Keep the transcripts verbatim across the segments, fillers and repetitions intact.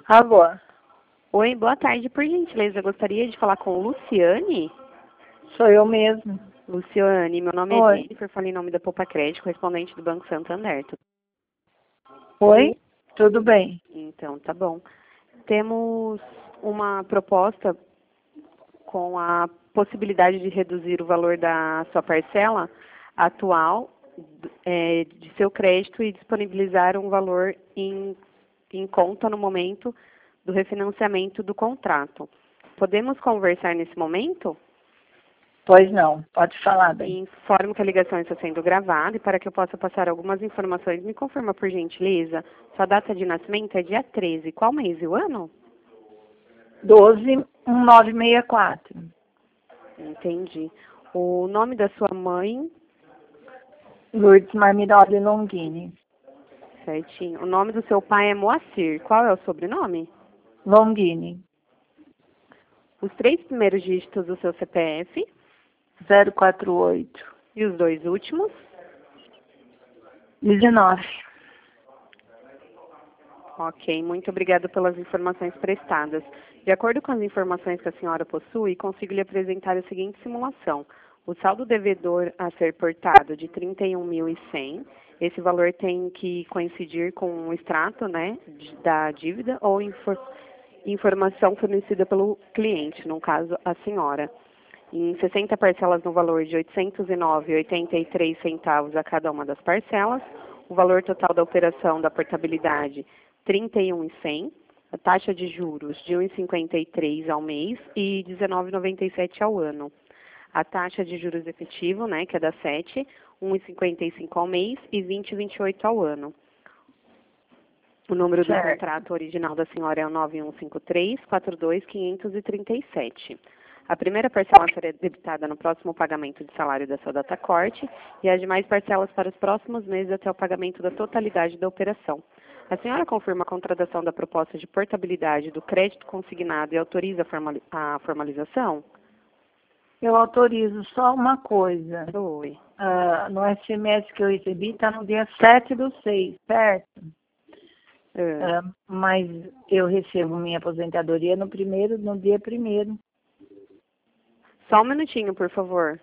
Alô? Oi, boa tarde. Por gentileza, eu gostaria de falar com Luciane. Sou eu mesmo. Luciane, meu nome Oi. é Jennifer, falo em nome da Poupa Crédito, correspondente do Banco Santander. Oi? Tudo bem. Então, tá bom. Temos uma proposta com a possibilidade de reduzir o valor da sua parcela atual é, de seu crédito e disponibilizar um valor em, em conta no momento do refinanciamento do contrato. Podemos conversar nesse momento? Pois não, pode falar bem. Informo que a ligação está sendo gravada e para que eu possa passar algumas informações, me confirma por gentileza, sua data de nascimento é dia treze. Qual mês e o ano? doze, um nove seis quatro. Entendi. O nome da sua mãe? Lourdes Marmiroli Longini. Certinho. O nome do seu pai é Moacir. Qual é o sobrenome? Longini. Os três primeiros dígitos do seu C P F zero quatro oito. e os dois últimos? dezenove. Ok, muito obrigada pelas informações prestadas. De acordo com as informações que a senhora possui, consigo lhe apresentar a seguinte simulação. O saldo devedor a ser portado de trinta e um mil e cem, esse valor tem que coincidir com o extrato, né, de- da dívida ou infor- informação fornecida pelo cliente, no caso, a senhora. Em sessenta parcelas no valor de oitocentos e nove vírgula oitenta e três centavos a cada uma das parcelas, o valor total da operação da portabilidade trinta e um mil e cem, a taxa de juros de um vírgula cinquenta e três ao mês e dezenove vírgula noventa e sete ao ano. A taxa de juros efetivo, né, que é da sete, um vírgula cinquenta e cinco ao mês e vinte vírgula vinte e oito ao ano. O número do Certo. contrato original da senhora é o nove um cinco três, quatro dois, quinhentos e trinta e sete. A primeira parcela será debitada no próximo pagamento de salário da sua data corte e as demais parcelas para os próximos meses até o pagamento da totalidade da operação. A senhora confirma a contratação da proposta de portabilidade do crédito consignado e autoriza a, formali- a formalização? Eu autorizo só uma coisa. Oi. Ah, no S M S que eu recebi está no dia sete do seis, certo? Ah, Ah, mas eu recebo minha aposentadoria no primeiro, no dia primeiro. Só um minutinho, por favor.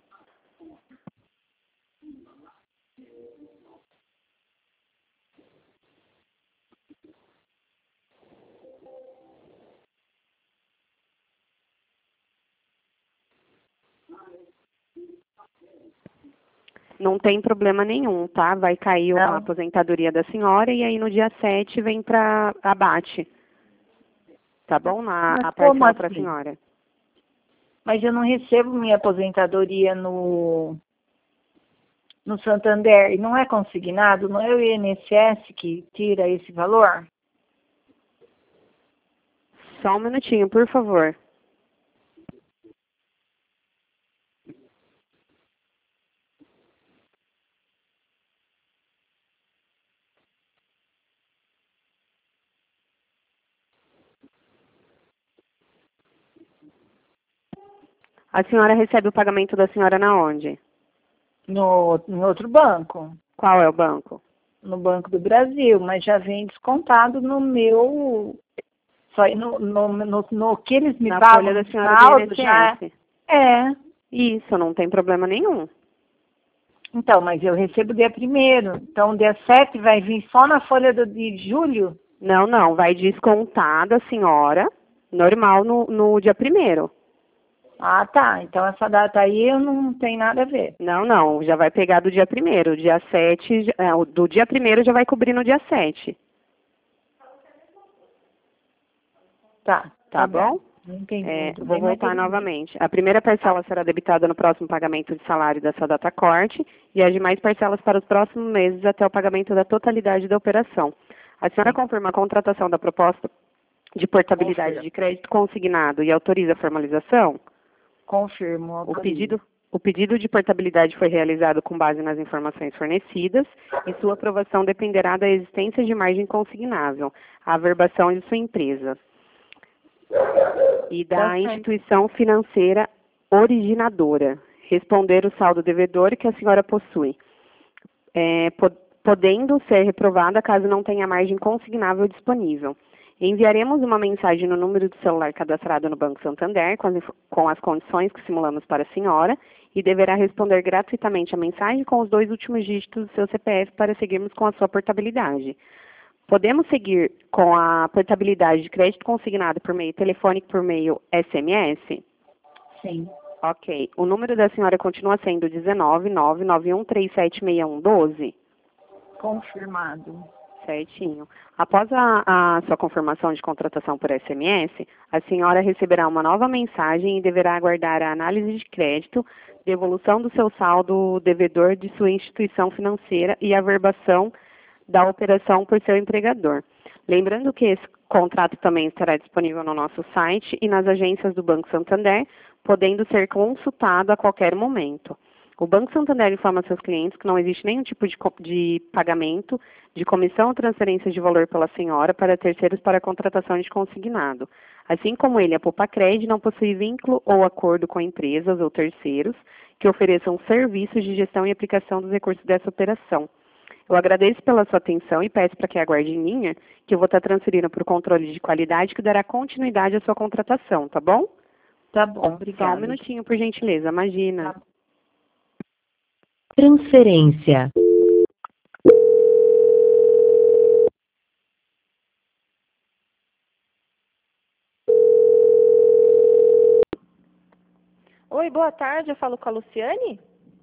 Não tem problema nenhum, tá? Vai cair a Não. aposentadoria da senhora e aí no dia sete vem para abate. Tá bom? Na, Mas a como parcela para a assim? senhora. Mas eu não recebo minha aposentadoria no, no Santander. E não é consignado? Não é o I N S S que tira esse valor? Só um minutinho, por favor. A senhora recebe o pagamento da senhora na onde? No, em outro banco. Qual é o banco? No Banco do Brasil. Mas já vem descontado no meu... Só, no, no, no, no que eles me Na pagam folha da no senhora do saldo já... I N S S. É. Isso, não tem problema nenhum. Então, mas eu recebo dia primeiro. Então, dia sete vai vir só na folha do, de julho? Não, não, vai descontar da senhora, normal, no, no dia primeiro. Ah, tá. Então, essa data aí eu não tem nada a ver. Não, não, já vai pegar do dia primeiro. Dia sete, já- é, o do dia primeiro já vai cobrir no dia sete. Tá. Tá bom? Não entendi É, muito vou bem, mas voltar tudo bem. novamente. A primeira parcela será debitada no próximo pagamento de salário da sua data corte e as demais parcelas para os próximos meses até o pagamento da totalidade da operação. A senhora Sim. confirma a contratação da proposta de portabilidade Confirmo. de crédito consignado e autoriza a formalização? Confirmo. O Autorizo. pedido, o pedido de portabilidade foi realizado com base nas informações fornecidas e sua aprovação dependerá da existência de margem consignável, a averbação de sua empresa e da Tá certo. instituição financeira originadora, responder o saldo devedor que a senhora possui, é, po- podendo ser reprovada caso não tenha margem consignável disponível. Enviaremos uma mensagem no número do celular cadastrado no Banco Santander com as, com as condições que simulamos para a senhora e deverá responder gratuitamente a mensagem com os dois últimos dígitos do seu C P F para seguirmos com a sua portabilidade. Podemos seguir com a portabilidade de crédito consignado por meio telefônico, por meio S M S? Sim. Ok. O número da senhora continua sendo dezenove, nove nove um três sete seis um um doze? Confirmado. Certinho. Após a, a sua confirmação de contratação por S M S, a senhora receberá uma nova mensagem e deverá aguardar a análise de crédito, devolução do seu saldo devedor de sua instituição financeira e a averbação da operação por seu empregador. Lembrando que esse contrato também estará disponível no nosso site e nas agências do Banco Santander, podendo ser consultado a qualquer momento. O Banco Santander informa seus clientes que não existe nenhum tipo de, de pagamento de comissão ou transferência de valor pela senhora para terceiros para contratação de consignado. Assim como ele, a Popacred não possui vínculo ou acordo com empresas ou terceiros que ofereçam serviços de gestão e aplicação dos recursos dessa operação. Eu agradeço pela sua atenção e peço para que aguarde em linha, que eu vou estar transferindo para o controle de qualidade que dará continuidade à sua contratação, tá bom? Tá bom, obrigada. Só um minutinho, por gentileza, imagina. Tá. Transferência. Oi, boa tarde, eu falo com a Luciane?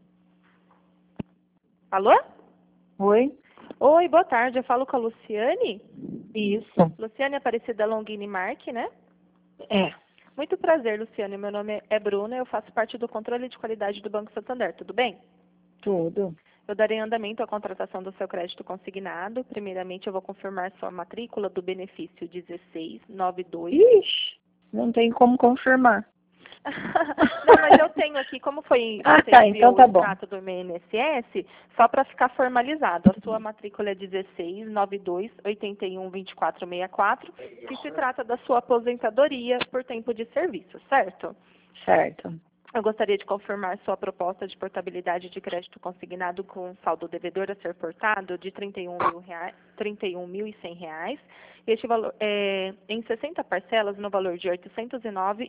Alô? Oi? Oi, boa tarde, eu falo com a Luciane? Isso. Luciane Aparecida Longini Marque, né? É. Muito prazer, Luciane, meu nome é Bruna, eu faço parte do controle de qualidade do Banco Santander, tudo bem? Tudo. Eu darei andamento à contratação do seu crédito consignado. Primeiramente, eu vou confirmar sua matrícula do benefício dezesseis noventa e dois. Ixi, não tem como confirmar. Não, mas eu tenho aqui, como foi Ah, você tá, enviou então tá o bom. extrato do meu I N S S, só para ficar formalizado, a sua matrícula é dezesseis noventa e dois oitenta e um vinte e quatro sessenta e quatro, que se trata da sua aposentadoria por tempo de serviço, certo? Certo. Eu gostaria de confirmar sua proposta de portabilidade de crédito consignado com saldo devedor a ser portado de trinta e um mil reais, trinta e um mil e cem reais. Este valor é em sessenta parcelas no valor de oitocentos e nove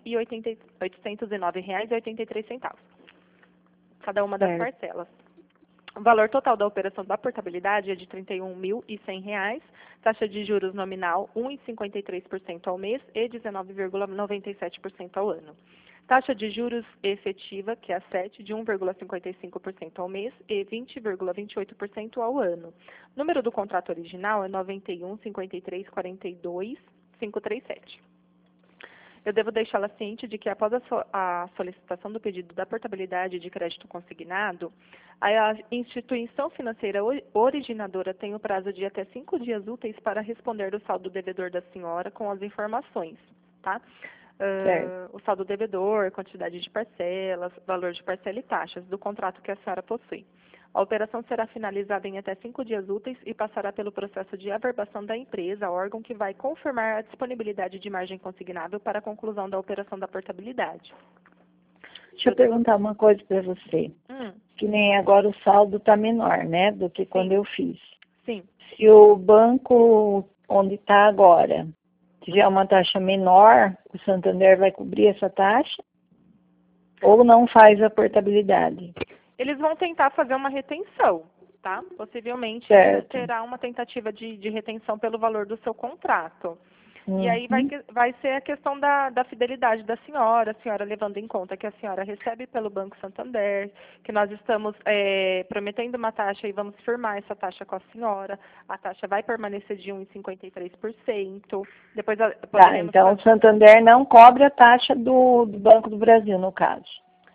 reais e oitenta e três centavos. Cada uma das Certo. parcelas. O valor total da operação da portabilidade é de trinta e um mil e cem reais, taxa de juros nominal um vírgula cinquenta e três por cento ao mês e dezenove vírgula noventa e sete por cento ao ano. Taxa de juros efetiva, que é a sete, de um vírgula cinquenta e cinco por cento ao mês e vinte vírgula vinte e oito por cento ao ano. Número do contrato original é noventa e um, cinquenta e três, quarenta e dois, quinhentos e trinta e sete. Eu devo deixá-la ciente de que, após a, so a solicitação do pedido da portabilidade de crédito consignado, a instituição financeira originadora tem o prazo de até cinco dias úteis para responder o saldo devedor da senhora com as informações, tá? Uh, o saldo devedor, quantidade de parcelas, valor de parcela e taxas do contrato que a senhora possui. A operação será finalizada em até cinco dias úteis e passará pelo processo de averbação da empresa, órgão que vai confirmar a disponibilidade de margem consignável para a conclusão da operação da portabilidade. Deixa eu perguntar uma coisa para você. Hum, Que nem agora o saldo está menor, né, do que quando eu fiz. sim. Se o banco onde está agora tiver uma taxa menor, o Santander vai cobrir essa taxa? Ou não faz a portabilidade? Eles vão tentar fazer uma retenção, tá? Possivelmente Certo. terá uma tentativa de, de retenção pelo valor do seu contrato. Uhum. E aí vai, vai ser a questão da, da fidelidade da senhora, a senhora levando em conta que a senhora recebe pelo Banco Santander, que nós estamos é, prometendo uma taxa e vamos firmar essa taxa com a senhora. A taxa vai permanecer de um vírgula cinquenta e três por cento. Depois a, Tá, então o Santander não cobra a taxa do, do Banco do Brasil, no caso.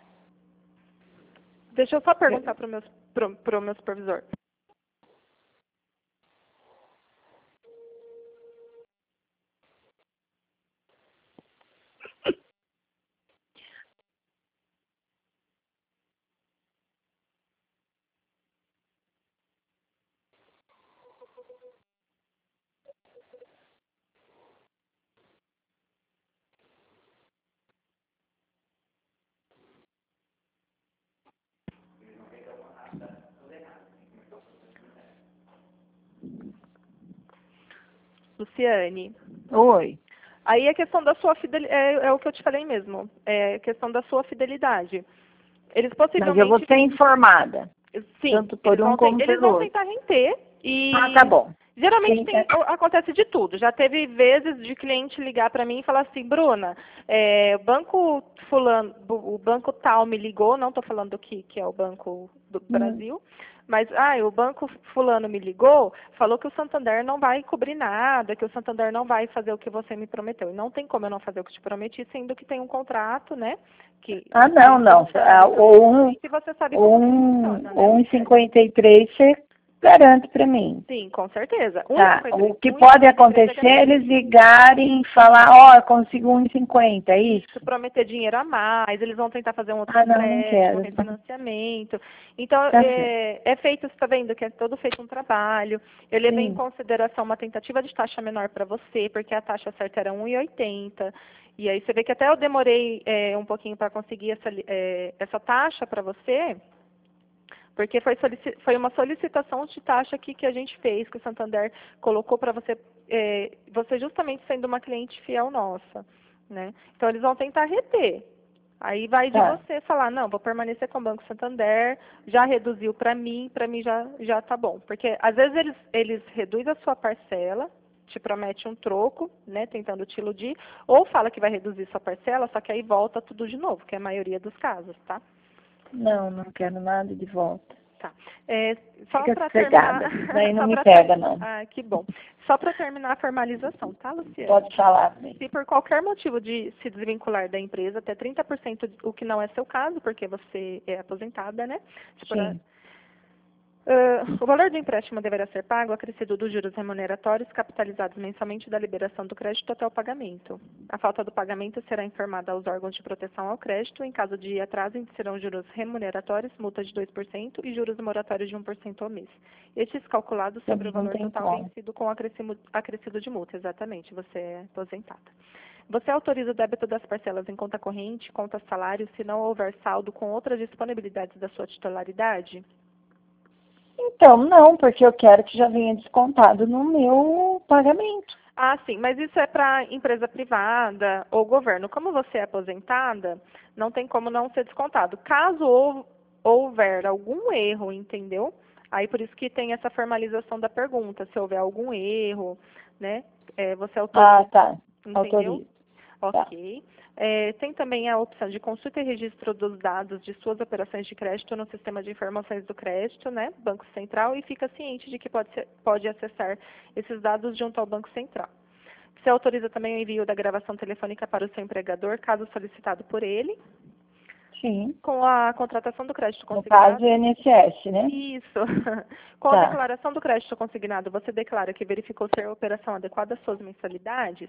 Deixa eu só perguntar para o meu, pro, pro meu supervisor. Luciane, Oi. Aí a questão da sua fidelidade, é, é o que eu te falei mesmo, é a questão da sua fidelidade. Eles possivelmente... Mas eu vou ser informada. Sim, Tanto por eles um vão, como te- eles pelo vão outro. tentar renter e... Ah, tá bom. Geralmente Sim, tem, é. acontece de tudo. Já teve vezes de cliente ligar para mim e falar assim, Bruna, é, o banco fulano, o banco tal me ligou, não estou falando que, que é o Banco do Hum. Brasil, mas ah, o banco fulano me ligou, falou que o Santander não vai cobrir nada, que o Santander não vai fazer o que você me prometeu. E não tem como eu não fazer o que te prometi, sendo que tem um contrato, né? Que Ah, não, não. Ah, ou um, e você sabe como que funciona, né? um e cinquenta e três você garante para mim. Sim, com certeza. Tá. O que um e pode cinquenta e três acontecer é é eles ligarem e falar, ó, eu consigo um e cinquenta, é isso? se prometer dinheiro a mais, eles vão tentar fazer um outro Ah, não, não empréstimo, um quero. refinanciamento. Então, Tá certo. é, é feito, você está vendo que é todo feito um trabalho. Eu levei em Sim. consideração uma tentativa de taxa menor para você, porque a taxa certa era um e oitenta. E aí você vê que até eu demorei é, um pouquinho para conseguir essa, é, essa taxa para você, porque foi, foi uma solicitação de taxa aqui que a gente fez, que o Santander colocou para você, é, você justamente sendo uma cliente fiel nossa. Né? Então, eles vão tentar reter. Aí vai de Tá. você falar, não, vou permanecer com o Banco Santander, já reduziu para mim, para mim já já tá bom. Porque, às vezes, eles, eles reduzem a sua parcela, te promete um troco, né, tentando te iludir, ou fala que vai reduzir sua parcela, só que aí volta tudo de novo, que é a maioria dos casos, tá? Não, não quero nada de volta. Tá. É, só Fica para sossegada. terminar... Daí não só me pra pega, ter... não. Ah, que bom. Só para terminar a formalização, tá, Luciana? Pode falar. Sim. Se por qualquer motivo de se desvincular da empresa, até trinta por cento, o que não é seu caso, porque você é aposentada, né? Se por a- Sim. Ah, o valor do empréstimo deverá ser pago acrescido dos juros remuneratórios capitalizados mensalmente da liberação do crédito até o pagamento. A falta do pagamento será informada aos órgãos de proteção ao crédito. Em caso de atraso, serão juros remuneratórios, multa de dois por cento e juros moratórios de um por cento ao mês. Estes calculados sobre o Também não valor tem total como. vencido com acrescido, acrescido de multa. Exatamente, você é aposentada. Você autoriza o débito das parcelas em conta corrente, conta salário, se não houver saldo com outras disponibilidades da sua titularidade? Então, não, porque eu quero que já venha descontado no meu pagamento. Ah, sim, mas isso é para empresa privada ou governo. Como você é aposentada, não tem como não ser descontado. Caso hou- houver algum erro, entendeu? Aí por isso que tem essa formalização da pergunta, se houver algum erro, né? É, você autoriza, Ah, tá. entendeu? Autorizo. Tá. Ok. É, tem também a opção de consulta e registro dos dados de suas operações de crédito no sistema de informações do crédito, né, Banco Central, e fica ciente de que pode, ser, pode acessar esses dados junto ao Banco Central. Você autoriza também o envio da gravação telefônica para o seu empregador, caso solicitado por ele. Sim. Com a contratação do crédito No consignado. caso, o I N S S, né? Isso. Com Tá. a declaração do crédito consignado, você declara que verificou ser a operação adequada às suas mensalidades?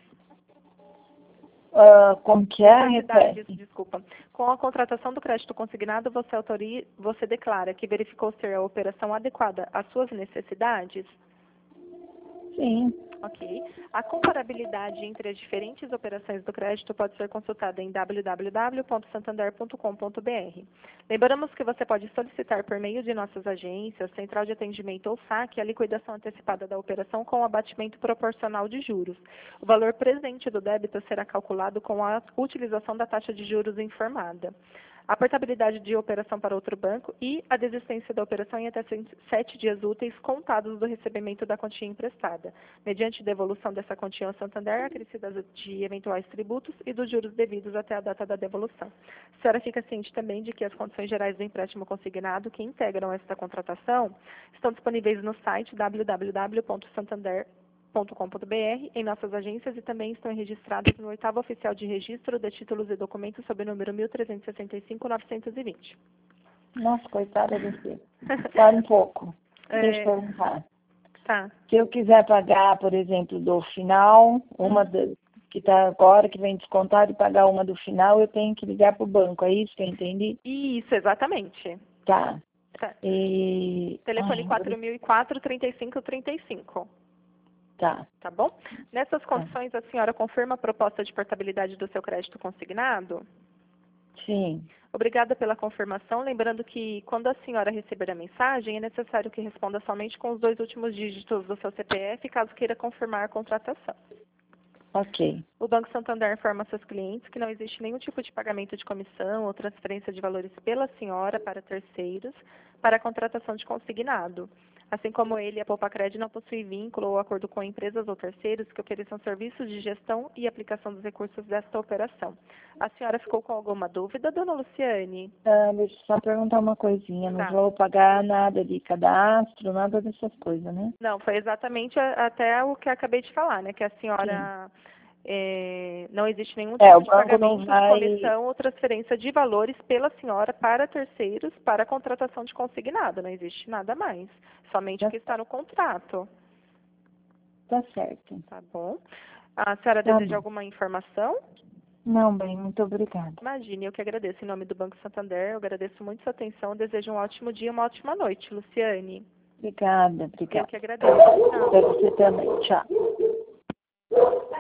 Uh, como que é? Necessidades, Repete. desculpa. Com a contratação do crédito consignado, você, autori, você declara que verificou ser a operação adequada às suas necessidades? Sim. Ok. A comparabilidade entre as diferentes operações do crédito pode ser consultada em w w w ponto santander ponto com ponto b r. Lembramos que você pode solicitar por meio de nossas agências, central de atendimento ou saque, a liquidação antecipada da operação com abatimento proporcional de juros. O valor presente do débito será calculado com a utilização da taxa de juros informada. A portabilidade de operação para outro banco e a desistência da operação em até sete dias úteis contados do recebimento da quantia emprestada, mediante devolução dessa quantia ao Santander, acrescidas de eventuais tributos e dos juros devidos até a data da devolução. A senhora fica ciente também de que as condições gerais do empréstimo consignado que integram esta contratação estão disponíveis no site w w w ponto santander ponto com ponto b r, em nossas agências, e também estão registradas no oitavo oficial de registro de títulos e documentos sob o número mil trezentos e sessenta e cinco, novecentos e vinte. Nossa, coitada de você. Para um pouco. É, Deixa eu perguntar. Tá. Se eu quiser pagar, por exemplo, do final, uma do, que está agora, que vem descontado, e pagar uma do final, eu tenho que ligar para o banco. É isso que eu entendi? Isso, exatamente. Tá. Tá. E... Telefone Ai, quatro mil e quatro, trinta e cinco trinta e cinco. tá. Tá bom? Nessas condições, a senhora confirma a proposta de portabilidade do seu crédito consignado? Sim. Obrigada pela confirmação. Lembrando que, quando a senhora receber a mensagem, é necessário que responda somente com os dois últimos dígitos do seu C P F, caso queira confirmar a contratação. Ok. O Banco Santander informa seus clientes que não existe nenhum tipo de pagamento de comissão ou transferência de valores pela senhora para terceiros para a contratação de consignado. Assim como ele, a Poupacred não possui vínculo ou acordo com empresas ou terceiros que ofereçam serviços de gestão e aplicação dos recursos desta operação. A senhora ficou com alguma dúvida, dona Luciane? Ah, deixa eu só perguntar uma coisinha. Não Tá. vou pagar nada de cadastro, nada dessas coisas, né? Não, foi exatamente a- até o que eu acabei de falar, né? Que a senhora é, não existe nenhum tipo É, o de banco não pagamento vai... de comissão ou transferência de valores pela senhora para terceiros para a contratação de consignado. Não existe nada mais. Somente o que está no contrato. Tá certo. Tá bom? A senhora Tá deseja bom. alguma informação? Não, bem, muito obrigada. Imagine, eu que agradeço em nome do Banco Santander. Eu agradeço muito sua atenção. Desejo um ótimo dia, uma ótima noite, Luciane. Obrigada, Eu obrigada. que agradeço. Tchau. Para você também. Tchau.